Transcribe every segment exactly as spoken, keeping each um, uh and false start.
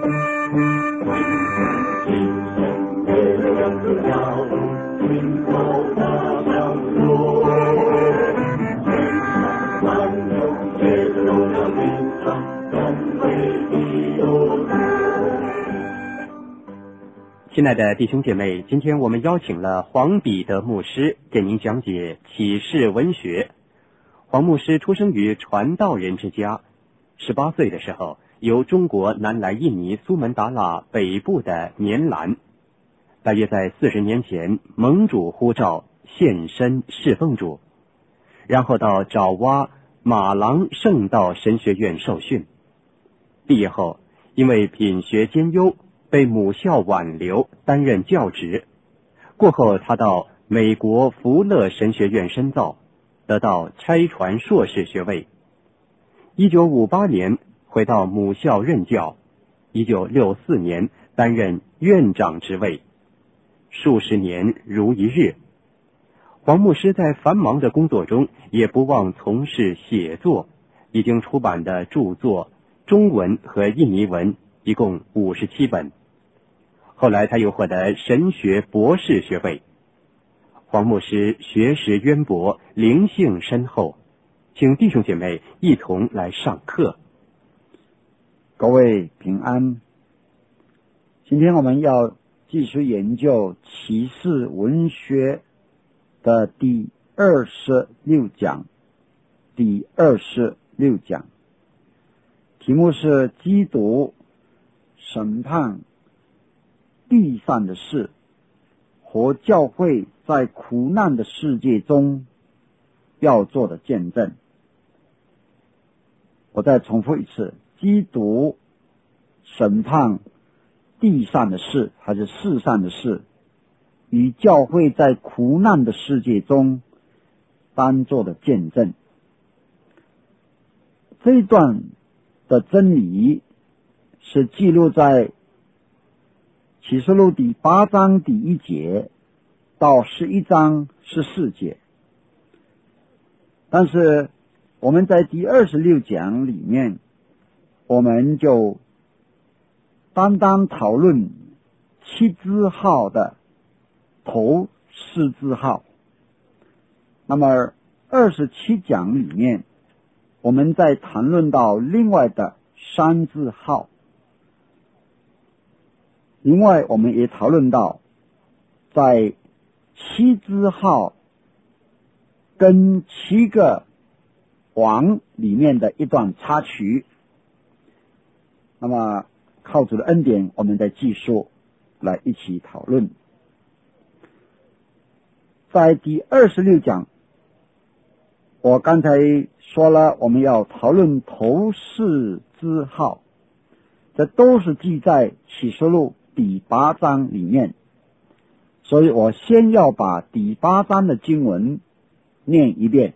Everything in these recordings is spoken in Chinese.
亲爱的弟兄姐妹，今天我们邀请了黄彼得牧师给您讲解启示文学。黄牧师出生于传道人之家，十八岁的时候由中国南来印尼苏门答腊北部的年兰，大约在四十年前蒙主呼召献身侍奉主，然后到爪哇马郎圣道神学院受训。毕业后因为品学兼优被母校挽留担任教职，过后他到美国福勒神学院深造，得到差传硕士学位。一九五八年回到母校任教，一九六四年担任院长职位，数十年如一日。黄牧师在繁忙的工作中也不忘从事写作，已经出版的著作中文和印尼文一共五十七本。后来他又获得神学博士学位。黄牧师学识渊博，灵性深厚，请弟兄姐妹一同来上课。 各位平安。今天我们要继续研究启示文学的第二十六讲，第二十六讲，题目是基督审判地上的事和教会在苦难的世界中要做的见证。我再重复一次，基督审判地上的事还是世上的事，与教会在苦难的世界中当做的见证。这一段的真理是记录在启示录第八章第一节到十一章十四节，但是我们在第二十六讲里面，我们就单单讨论七字号的头四字号。那么二十七讲里面，我们再谈论到另外的三字号。另外我们也讨论到在七字号跟七个王里面的一段插曲。那么靠主的恩典，我们再继续来一起讨论。在第二十六讲，我刚才说了我们要讨论头四字号，这都是记在启示录第八章里面，所以我先要把第八章的经文念一遍。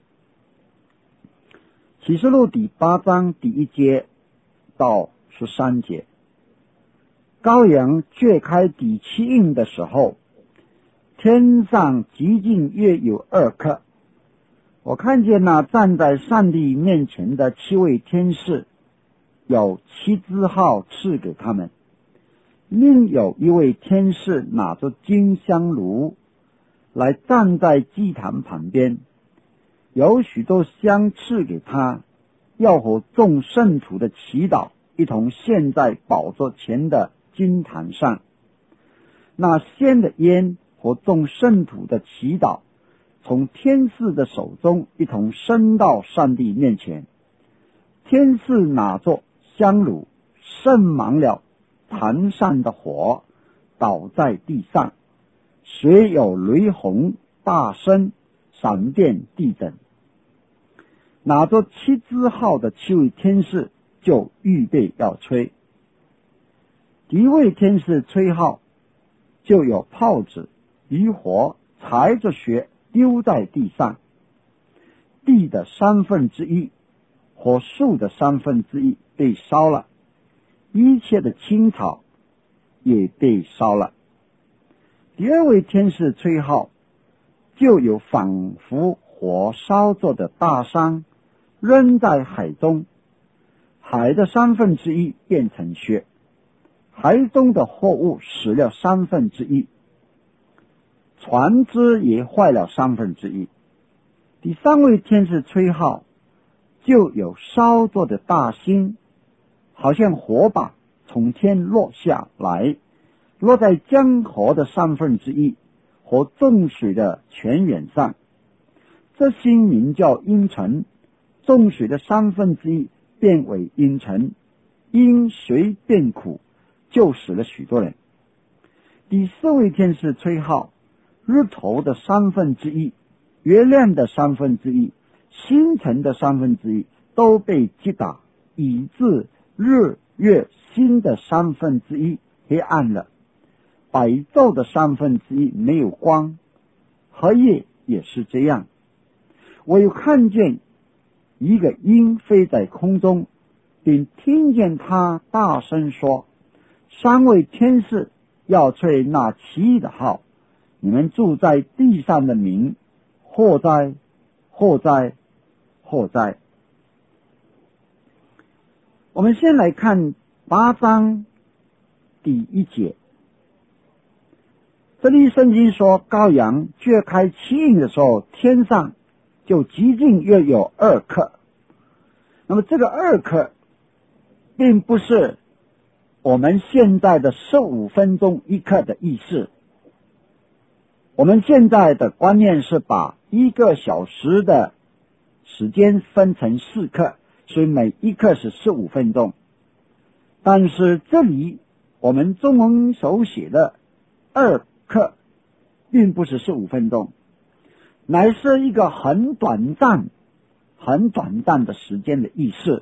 启示录第八章第一节到十三节，羔羊掘开第七印的时候，天上极近约有二刻，我看见那站在上帝面前的七位天使，有七字号赐给他们。另有一位天使拿着金香炉来站在祭坛旁边，有许多香赐给他，要和众圣徒的祈祷一同献在宝座前的金坛上。那献的烟和众圣徒的祈祷从天使的手中一同升到上帝面前。天使拿着香炉，盛满了坛上的火，倒在地上，虽有雷轰、大声、闪电、地震。拿着七字号的七位天使就预备要吹。第一位天使吹号，就有炮子、渔火踩着雪丢在地上，地的三分之一和树的三分之一被烧了，一切的青草也被烧了。第二位天使吹号，就有仿佛火烧着的大山扔在海中，海的三分之一变成雪， 台中的货物死了三分之一，船只也坏了三分之一。第三位天使吹号，就有烧作的大星，好像火把从天落下来，落在江河的三分之一和众水的泉源上。这星名叫阴沉，众水的三分之一变为阴沉，因水变苦，就死了许多人。第四位天使吹号，日头的三分之一，月亮的三分之一，星辰的三分之一都被击打，以致日月星的三分之一黑暗了，白昼的三分之一没有光，黑夜也是这样。我又看见一个鹰飞在空中，并听见他大声说，三位天使要吹那奇异的号，你们住在地上的民，祸哉祸哉祸哉。我们先来看八章第一节，这里圣经说，羔羊掘开七印的时候，天上就极近约有二刻。那么这个二刻并不是我们现在的十五分钟一刻的意思，我们现在的观念是把一个小时的时间分成四刻，所以每一刻是十五分钟。但是这里我们中文手写的二刻并不是十五分钟，乃是一个很短暂很短暂的时间的意思。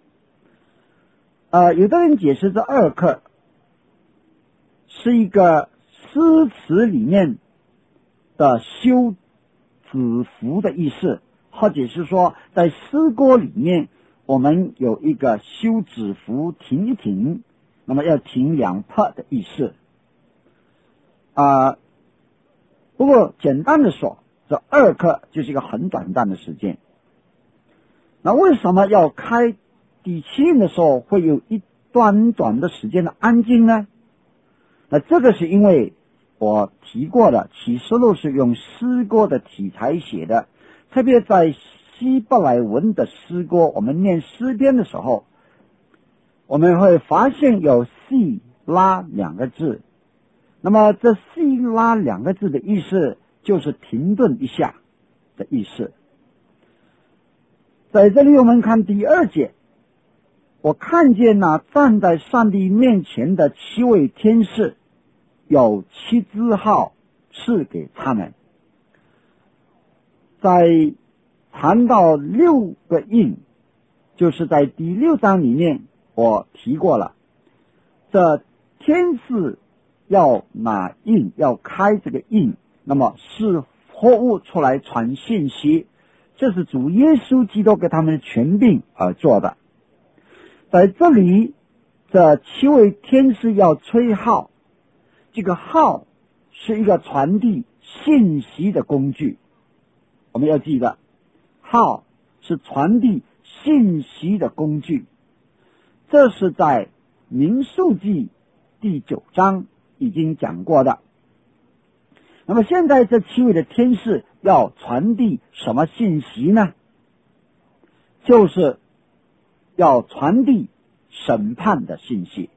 呃，有的人解释这二刻是一个诗词里面的休止符的意思，或者是说在诗歌里面我们有一个休止符停一停，那么要停两拍的意思。啊、呃，不过简单的说，这二刻就是一个很短暂的时间。那为什么要开第七印的时候会有一短短的时间的安静呢？那这个是因为我提过了，启示录是用诗歌的题材写的，特别在希伯来文的诗歌，我们念诗篇的时候，我们会发现有细拉两个字。那么这细拉两个字的意思就是停顿一下的意思。在这里我们看第二节，我看见那站在上帝面前的七位天使，有七支号赐给他们。在谈到六个印，就是在第六章里面我提过了，这天使要拿印，要开这个印，那么是货物出来传信息，这是主耶稣基督给他们的权柄而做的。在这里，这七位天使要吹号，这个号是一个传递信息的工具，我们要记得，号是传递信息的工具。这是在民数记第九章已经讲过的。那么现在这七位的天使要传递什么信息呢？就是要传递审判的信息。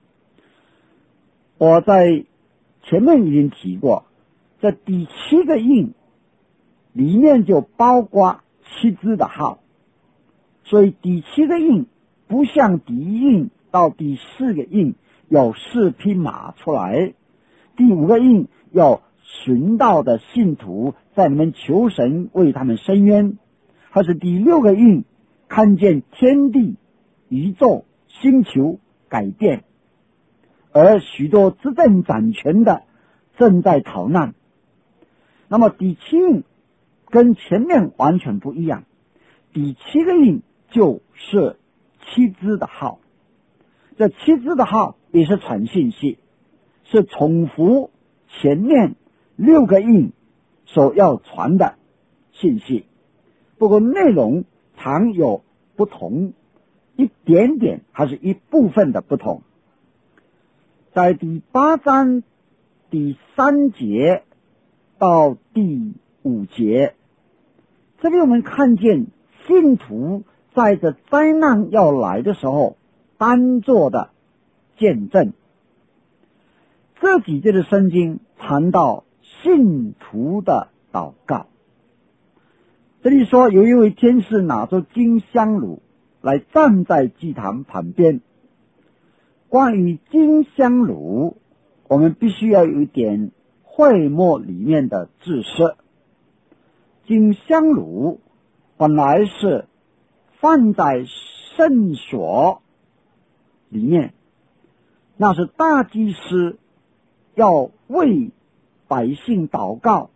我在前面已经提过，这第七个印里面就包括七支的号，所以第七个印不像第一印到第四个印有四匹马出来，第五个印有寻道的信徒在你们求神为他们伸冤，还是第六个印看见天地宇宙星球改变，而许多执政掌权的正在逃难。那么第七印跟前面完全不一样，第七个印就是七支的号，这七支的号也是传信息，是重复前面六个印所要传的信息，不过内容常有不同，一点点还是一部分的不同。 在第八章第三节到第五节，这里我们看见信徒在这灾难要来的时候当做的见证。这几节的圣经谈到信徒的祷告，这里说有一位天使拿着金香炉来站在祭坛旁边。关于金香炉，我们必须要有一点会幕里面的知识。金香炉本来是放在圣所里面，那是大祭司要为百姓祷告，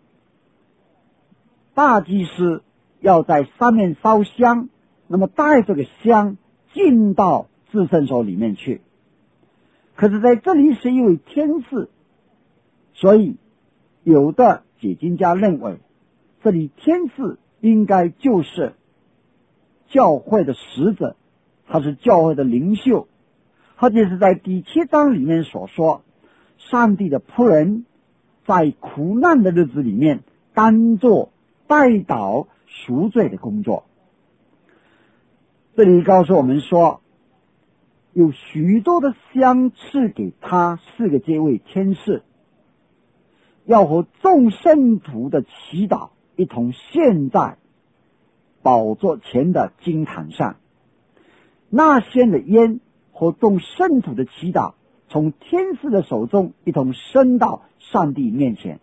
大祭司要在上面烧香，那么带这个香进到至圣所里面去。可是在这里是一位天使，所以有的解经家认为这里天使应该就是教会的使者，他是教会的领袖，或者是在第七章里面所说上帝的仆人在苦难的日子里面当做代祷赎罪的工作。这里告诉我们说有许多的香赐给他四个这位天使，要和众圣徒的祈祷一同献在宝座前的金坛上。那献的烟和众圣徒的祈祷从天使的手中一同升到上帝面前。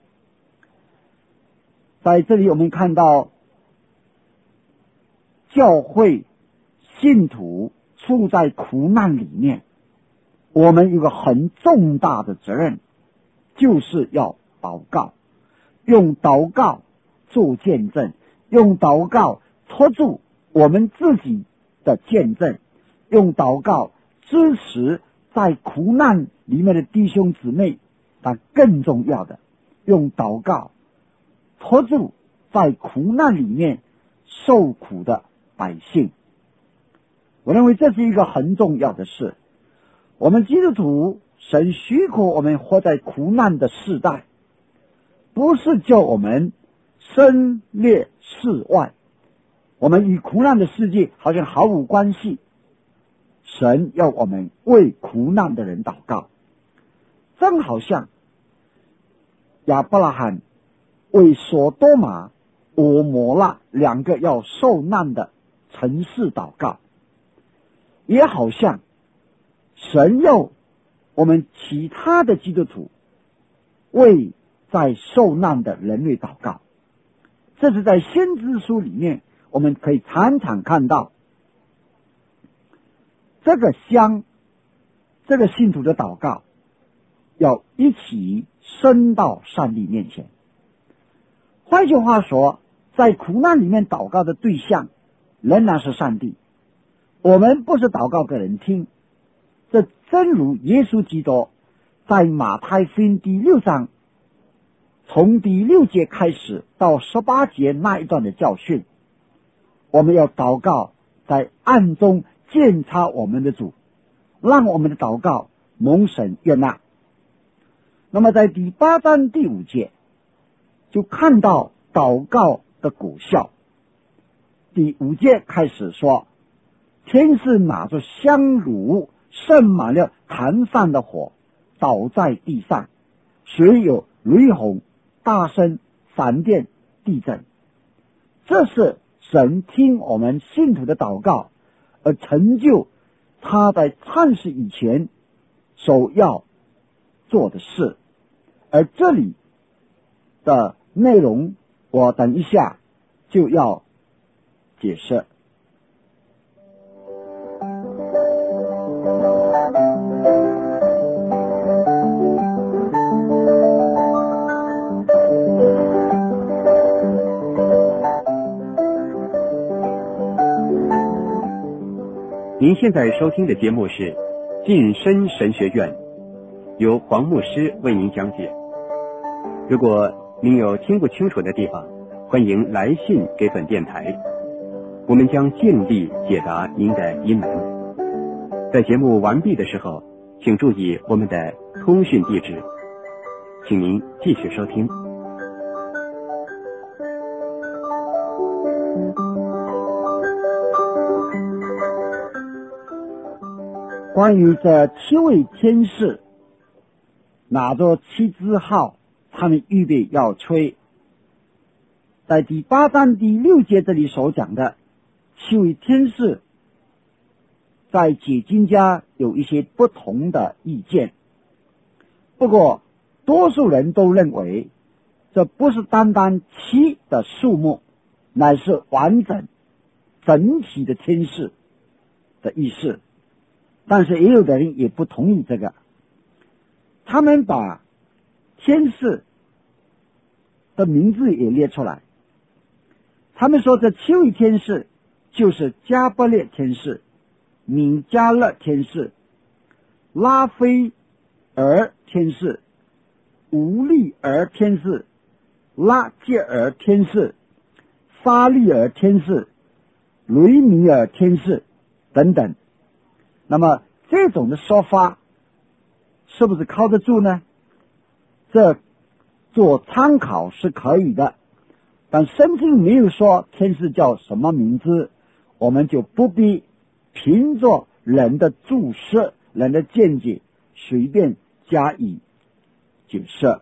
在这里我们看到教会信徒处在苦难里面，我们有个很重大的责任，就是要祷告，用祷告做见证，用祷告托住我们自己的见证，用祷告支持在苦难里面的弟兄姊妹，但更重要的，用祷告托住在苦难里面受苦的百姓。我认为这是一个很重要的事。我们基督徒，神许可我们活在苦难的世代，不是叫我们身列世外，我们与苦难的世界好像毫无关系。神要我们为苦难的人祷告，正好像亚伯拉罕为所多玛、俄摩拉两个要受难的城市祷告，也好像神要我们其他的基督徒为在受难的人类祷告。这是在先知书里面我们可以常常看到这个香，这个信徒的祷告要一起升到上帝面前。换句话说，在苦难里面祷告的对象仍然是上帝，我们不是祷告给人听。这正如耶稣基督在马太福音第六章从第六节开始到十八节那一段的教训，我们要祷告在暗中监察我们的主，让我们的祷告蒙神悦纳。那么在第八章第五节就看到祷告的果效。第五节开始说，天使拿着香炉盛满了坛上的火，倒在地上，随有雷轰、大声、闪电、地震。这是神听我们信徒的祷告，而成就他在创世以前所要做的事。而这里的内容我等一下就要解释。 您现在收听的节目是晋升神学院，由黄牧师为您讲解。如果您有听不清楚的地方，欢迎来信给本电台，我们将尽力解答您的疑难。在节目完毕的时候， 请注意我们的通讯地址。请您继续收听。 关于这七位天使拿着七支号，他们预备要吹，在第八章第六节这里所讲的七位天使，在解经家有一些不同的意见，不过多数人都认为这不是单单七的数目，乃是完整整体的天使的意思。但是也有的人也不同意这个，他们把天使的名字也列出来，他们说这七位天使就是加百列天使、米迦勒天使、拉斐尔天使、乌利尔天使、拉杰尔天使、沙利尔天使、雷米尔天使等等。那么这种的说法是不是靠得住呢？这做参考是可以的，但圣经没有说天使叫什么名字，我们就不必凭着人的注释、人的见解随便加以解释。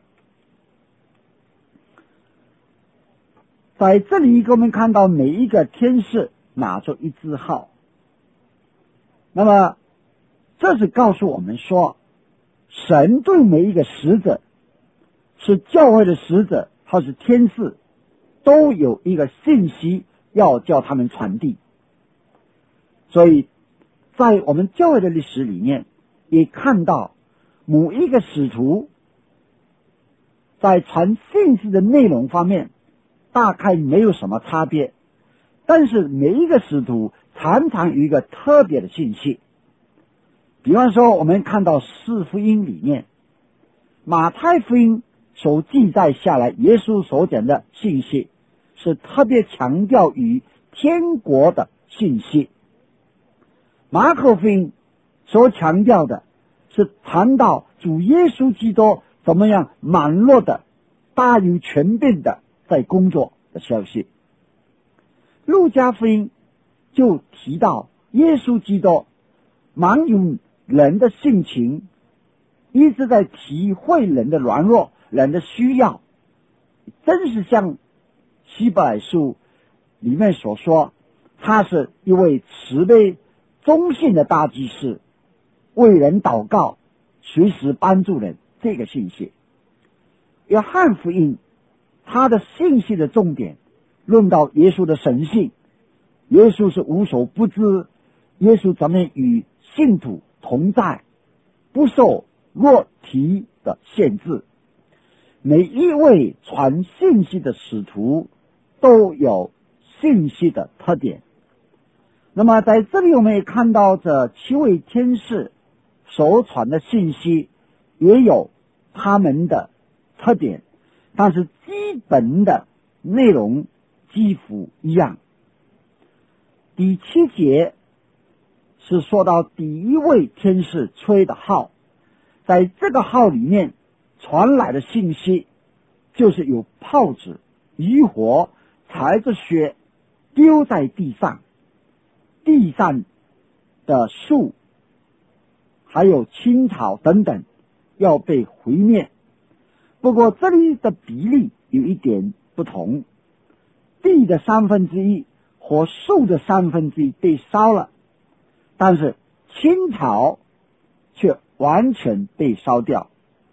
在这里我们看到每一个天使拿着一支号，那么这是告诉我们说，神对每一个使者，是教会的使者或是天使，都有一个信息要叫他们传递。所以在我们教会的历史里面也看到，某一个使徒在传信息的内容方面大概没有什么差别，但是每一个使徒常常有一个特别的信息。比方说我们看到四福音里面，马太福音所记载下来耶稣所讲的信息是特别强调于天国的信息，马可福音所强调的是谈到主耶稣基督怎么样满落的大有权柄的在工作的消息，路加福音就提到耶稣基督满有人的性情，一直在体会人的软弱、人的需要，真是像希伯来书里面所说，他是一位慈悲忠信的大祭司，为人祷告，随时帮助人，这个信息。约翰福音他的信息的重点论到耶稣的神性，耶稣是无所不知，耶稣怎么与信徒同在，不受肉体的限制。每一位传信息的使徒都有信息的特点。那么在这里我们也看到这七位天使所传的信息也有他们的特点，但是基本的内容几乎一样。第七节是说到第一位天使吹的号，在这个号里面传来的信息就是有炮子、渔火、踩着雪丢在地上，地上的树还有青草等等要被毁灭。不过这里的比例有一点不同，地的三分之一和树的三分之一被烧了，但是青草却完全被烧掉。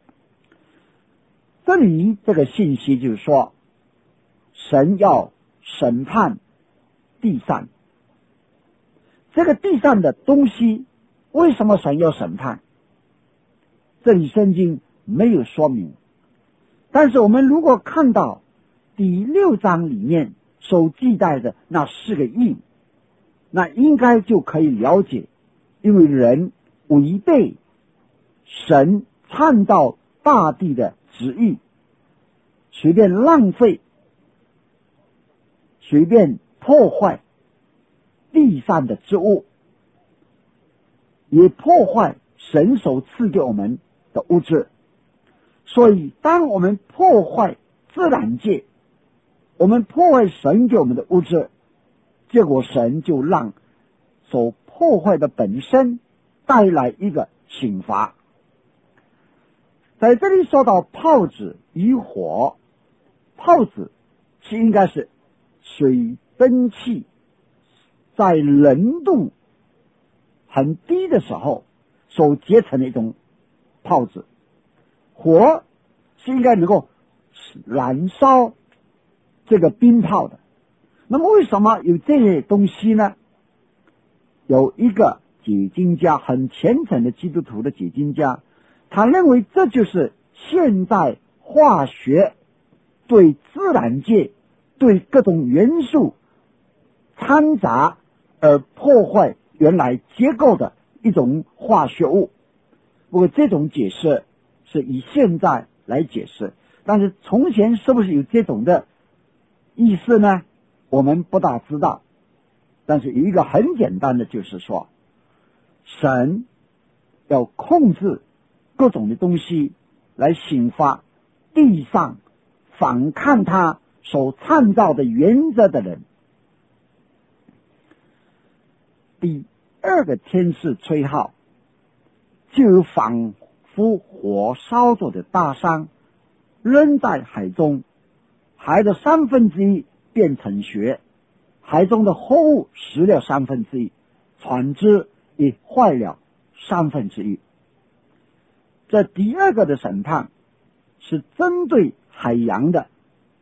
这里这个信息就是说，神要审判地上，这个地上的东西为什么神要审判？这里圣经没有说明，但是我们如果看到第六章里面所记载的那四个印，那应该就可以了解，因为人违背神创造大地的旨意，随便浪费，随便破坏地上的植物，也破坏神所赐给我们的物质。所以当我们破坏自然界，我们破坏神给我们的物质，结果神就让所破坏的本身带来一个刑罚。在这里说到炮子与火，炮子是应该是水蒸气在冷度很低的时候所结成的一种炮子，火是应该能够燃烧这个冰炮的。那么为什么有这些东西呢？有一个解经家，很虔诚的基督徒的解经家，他认为这就是现代化学对自然界对各种元素掺杂而破坏原来结构的一种化学物。不过这种解释是以现在来解释，但是从前是不是有这种的意思呢？我们不大知道。但是有一个很简单的，就是说神要控制各种的东西来刑罚地上反抗他所创造的原则的人。第二个天使吹号，就有仿佛火烧着的大山扔在海中，海的三分之一变成雪，海中的货物死了三分之一，船只也坏了三分之一。这第二个的审判是针对海洋的。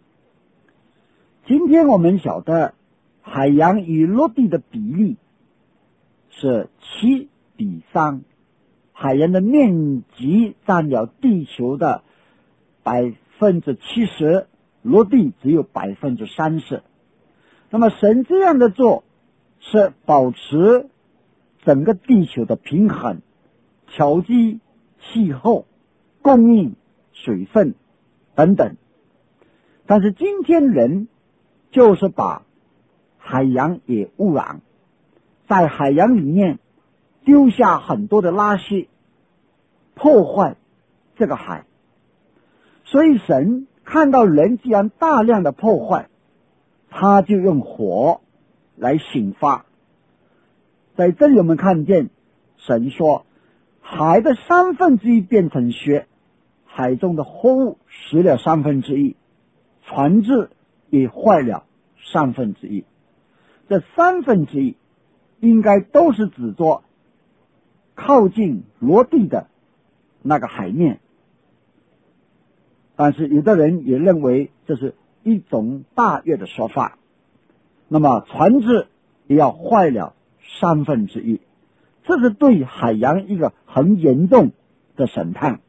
今天我们晓得海洋与陆地的比例是七比三，海洋的面积占了地球的百分之七十，陆地只有百分之三十。那么神这样的做是保持整个地球的平衡，调剂气候，供应水分等等。但是今天人就是把海洋也污染，在海洋里面丢下很多的垃圾，破坏这个海。所以神看到人既然大量的破坏，他就用火来刑罚。在这里我们看见神说，海的三分之一变成雪，海中的货物死了三分之一，船只也坏了三分之一。这三分之一应该都是指着靠近陆地的那个海面，但是有的人也认为这是一种大约的说法。那么船只也要坏了三分之一，这是对海洋一个很严重的审判。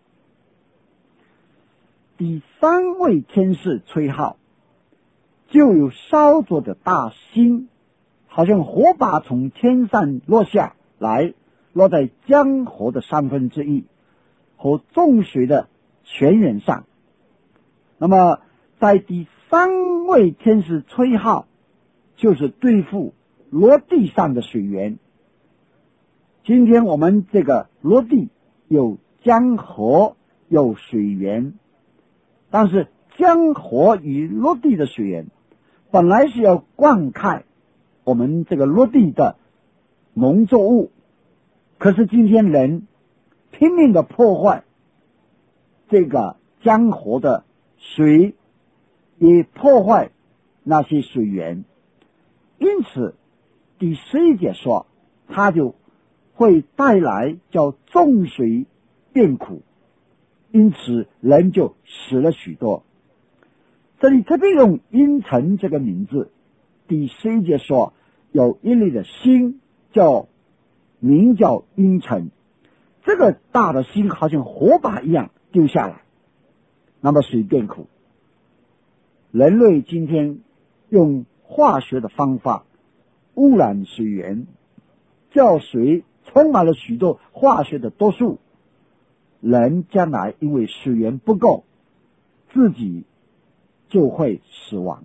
第三位天使吹号，就有烧着的大星，好像火把从天上落下来，落在江河的三分之一和众水的泉源上。那么在第三位天使吹号，就是对付陆地上的水源。今天我们这个陆地有江河有水源，但是江河与陆地的水源本来是要灌溉我们这个陆地的农作物，可是今天人拼命的破坏这个江河的水，也破坏那些水源。因此第十一节说，它就会带来叫众水变苦，因此人就死了许多。这里特别用阴沉这个名字。第十一节说，有一类的星叫名叫阴沉，这个大的星好像火把一样丢下来，那么水变苦。人类今天用化学的方法污染水源，叫水充满了许多化学的毒素，人将来因为水源不够，自己就会死亡。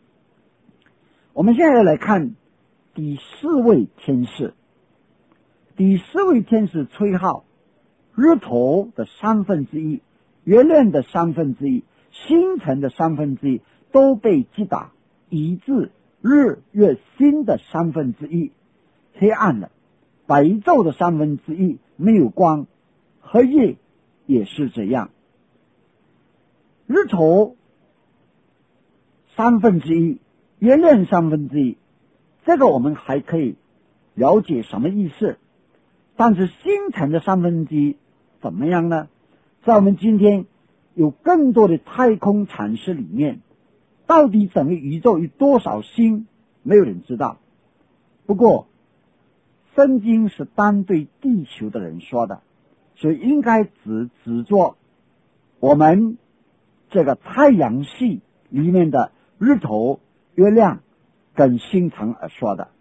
我们现在来看第四位天使， 第四位天使吹号，日头的三分之一、月亮的三分之一、星辰的三分之一都被击打，以致日月星的三分之一黑暗了，白昼的三分之一没有光，黑夜也是这样。日头三分之一，月亮三分之一，这个我们还可以了解什么意思。但是星辰的三分之一怎么样呢？在我们今天有更多的太空阐释里面，到底整个宇宙有多少星，没有人知道。不过圣经是单对地球的人说的，所以应该只指作我们这个太阳系里面的日头、月亮跟星辰而说的。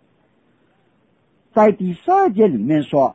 在第十二节里面说，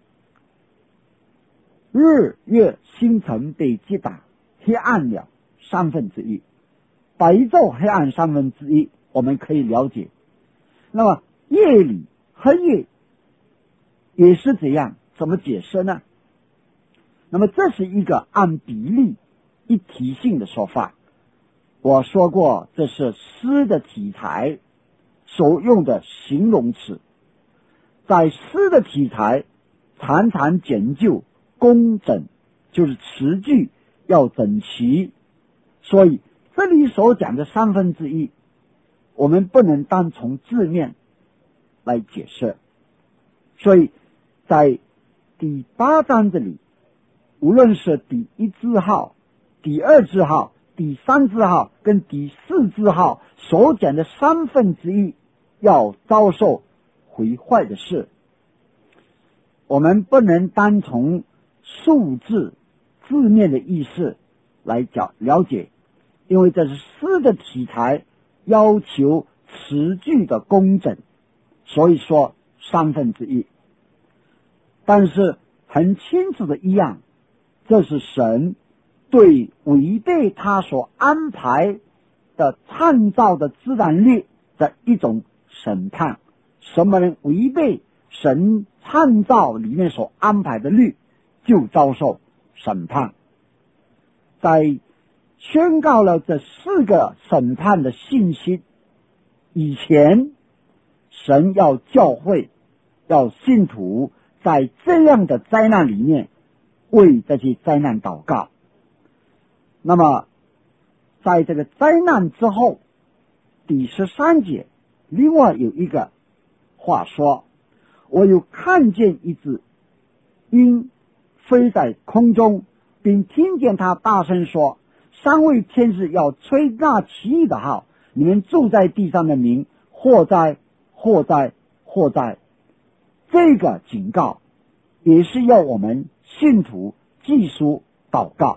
日月星辰被击打，黑暗了三分之一，白昼黑暗三分之一，我们可以了解。那么夜里黑夜也是这样，怎么解释呢？那么这是一个按比例一体性的说法。我说过，这是诗的题材所用的形容词，在诗的题材常常讲究工整，就是词句要整齐，所以这里所讲的三分之一，我们不能单从字面来解释。所以在第八章这里，无论是第一字号、第二字号、第三字号跟第四字号所讲的三分之一要遭受毁坏的事，我们不能单从数字字面的意思来讲了解，因为这是诗的题材要求词句的工整，所以说三分之一。但是很清楚的一样，这是神对违背他所安排的创造的自然律的一种审判。什么人违背神创造里面所安排的律，就遭受审判。在宣告了这四个审判的信息以前，神要教会要信徒在这样的灾难里面为这些灾难祷告。那么在这个灾难之后，第十三节另外有一个话说，我有看见一只鹰飞在空中，并听见他大声说，三位天使要吹那奇异的号，你们住在地上的民，祸哉祸哉祸哉。这个警告也是要我们信徒记书祷告。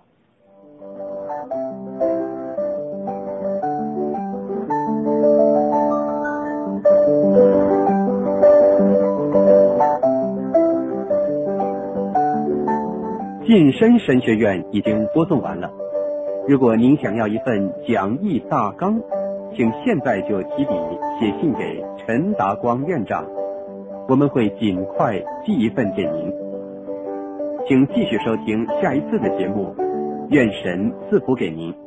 晋升神学院已经播送完了，如果您想要一份讲义大纲，请现在就提笔写信给陈达光院长，我们会尽快寄一份给您。请继续收听下一次的节目，愿神赐福给您。